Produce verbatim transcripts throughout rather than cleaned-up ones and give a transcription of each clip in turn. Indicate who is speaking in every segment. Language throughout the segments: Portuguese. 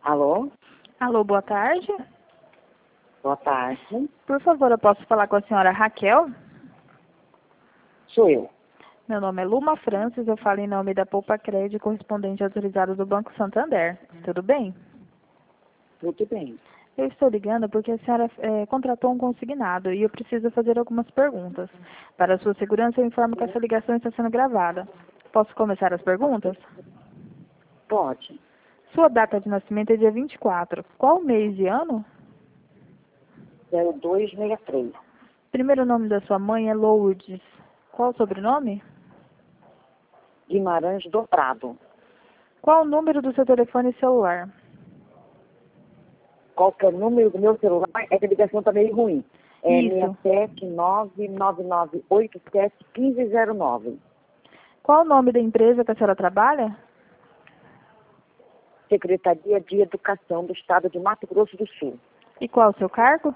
Speaker 1: Alô?
Speaker 2: Alô, boa tarde.
Speaker 1: Boa tarde.
Speaker 2: Por favor, eu posso falar com a senhora Raquel?
Speaker 1: Sou eu.
Speaker 2: Meu nome é Luma Francis, eu falo em nome da Poupa Crédito, correspondente autorizado do Banco Santander. Tudo bem?
Speaker 1: Tudo bem.
Speaker 2: Eu estou ligando porque a senhora eh, contratou um consignado e eu preciso fazer algumas perguntas. Para a sua segurança, eu informo que essa ligação está sendo gravada. Posso começar as perguntas?
Speaker 1: Pode.
Speaker 2: Sua data de nascimento é dia vinte e quatro. Qual mês e ano?
Speaker 1: zero dois seis três.
Speaker 2: Primeiro nome da sua mãe é Lourdes. Qual o sobrenome?
Speaker 1: Guimarães do Prado.
Speaker 2: Qual o número do seu telefone celular?
Speaker 1: Qual que é o número do meu celular? É que a ligação está meio ruim. É
Speaker 2: Isso.
Speaker 1: seis sete nove nove nove oito sete um cinco zero nove.
Speaker 2: Qual o nome da empresa que a senhora trabalha?
Speaker 1: Secretaria de Educação do Estado de Mato Grosso do Sul.
Speaker 2: E qual o seu cargo?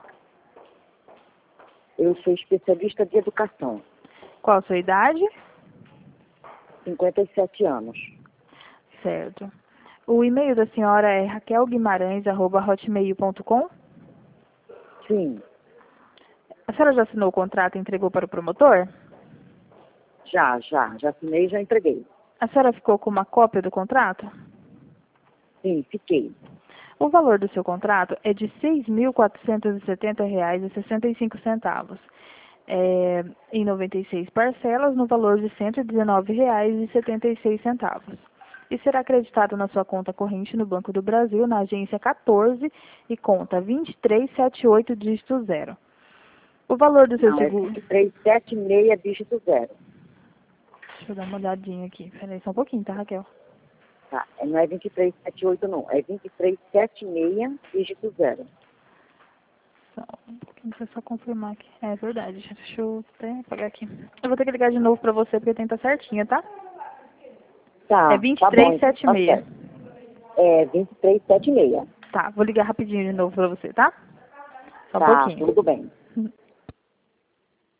Speaker 1: Eu sou especialista de educação.
Speaker 2: Qual a sua idade?
Speaker 1: cinquenta e sete anos.
Speaker 2: Certo. O e-mail da senhora é raquelguimarães arroba hotmail ponto com?
Speaker 1: Sim,
Speaker 2: A senhora já assinou o contrato e entregou para o promotor?
Speaker 1: já, já. Já assinei e já entreguei.
Speaker 2: A senhora ficou com uma cópia do contrato?
Speaker 1: Sim, fiquei.
Speaker 2: O valor do seu contrato é de seis mil quatrocentos e setenta reais e sessenta e cinco centavos, é, em noventa e seis parcelas, no valor de cento e dezenove reais e setenta e seis centavos. E será acreditado na sua conta corrente no Banco do Brasil, na agência quatorze e conta vinte e três setenta e oito, dígito zero. O valor do seu
Speaker 1: Não, é
Speaker 2: seguro...
Speaker 1: vinte e três setenta e seis, dígito zero.
Speaker 2: Deixa eu dar uma olhadinha aqui. Peraí só um pouquinho, tá, Raquel?
Speaker 1: Tá, não é vinte e três setenta e oito, não. É vinte e três setenta e seis, dígito zero.
Speaker 2: Só um pouquinho, deixa eu só confirmar aqui. É verdade, deixa eu até apagar aqui. Eu vou ter que ligar de novo pra você, porque tem que estar certinho, tá? É
Speaker 1: Tá,
Speaker 2: vinte e
Speaker 1: tá bom,
Speaker 2: três
Speaker 1: então,
Speaker 2: setenta
Speaker 1: tá
Speaker 2: e seis.
Speaker 1: certo. É vinte e três setenta e seis.
Speaker 2: Tá, vou ligar rapidinho de novo pra você, tá? Só um
Speaker 1: Tá,
Speaker 2: pouquinho.
Speaker 1: tudo bem.